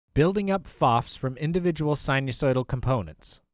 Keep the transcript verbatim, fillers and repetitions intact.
building up F O Fs from individual sinusoidal components.